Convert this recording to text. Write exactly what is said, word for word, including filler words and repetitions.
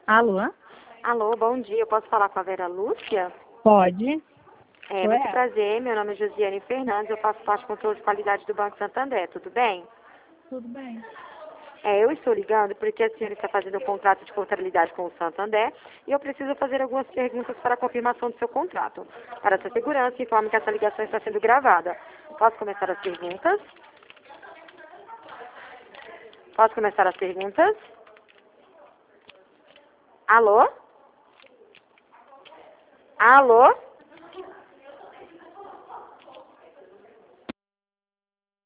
Alô? Alô, bom dia. Eu posso falar com a Vera Lúcia? Pode. É, Sou muito ela. prazer. Meu nome é Josiane Fernandes. Eu faço parte do controle de qualidade do Banco Santander. Tudo bem? Tudo bem. É, eu estou ligando porque a senhora está fazendo um contrato de contabilidade com o Santander e eu preciso fazer algumas perguntas para a confirmação do seu contrato. Para sua segurança, informe que essa ligação está sendo gravada. Posso começar as perguntas? Posso começar as perguntas? Alô? Alô?